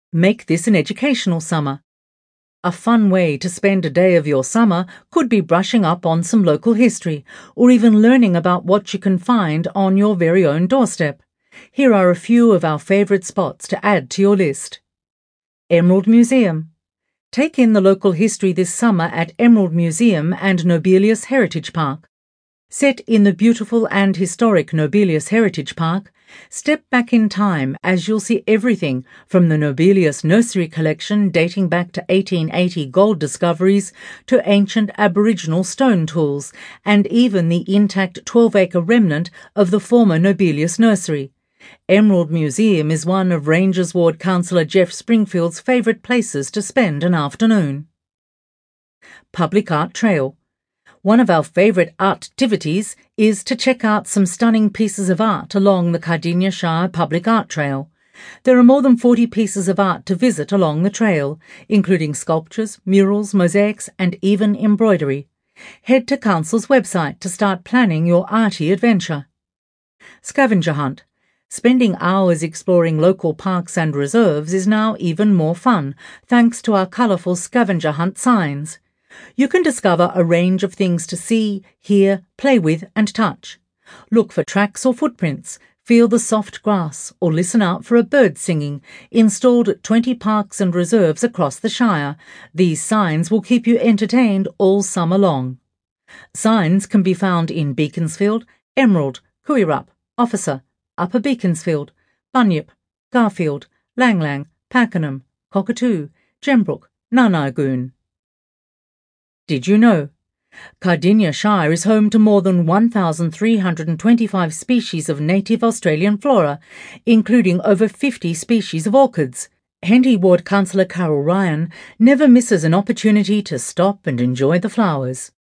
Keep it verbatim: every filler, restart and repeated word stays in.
Make this an educational summer. A fun way to spend a day of your summer could be brushing up on some local history, or even learning about what you can find on your very own doorstep. Here are a few of our favourite spots to add to your list. Emerald Museum. Take in the local history this summer at Emerald Museum and Nobelius Heritage Park. Set in the beautiful and historic Nobelius Heritage Park, step back in time as you'll see everything from the Nobelius nursery collection dating back to eighteen eighty gold discoveries to ancient Aboriginal stone tools and even the intact twelve-acre remnant of the former Nobelius nursery. Emerald Museum is one of Rangers Ward Councillor Jeff Springfield's favourite places to spend an afternoon. Public Art Trail. One of our favourite art activities is to check out some stunning pieces of art along the Cardinia Shire Public Art Trail. There are more than forty pieces of art to visit along the trail, including sculptures, murals, mosaics and even embroidery. Head to Council's website to start planning your arty adventure. Scavenger Hunt. Spending hours exploring local parks and reserves is now even more fun, thanks to our colourful scavenger hunt signs. You can discover a range of things to see, hear, play with and touch. Look for tracks or footprints, feel the soft grass or listen out for a bird singing, installed at twenty parks and reserves across the Shire. These signs will keep you entertained all summer long. Signs can be found in Beaconsfield, Emerald, Kooyurup, Officer, Upper Beaconsfield, Bunyip, Garfield, Lang Lang, Pakenham, Cockatoo, Gembrook, Nanagoon. Did you know? Cardinia Shire is home to more than one thousand three hundred twenty-five species of native Australian flora, including over fifty species of orchids. Henty Ward Councillor Carol Ryan never misses an opportunity to stop and enjoy the flowers.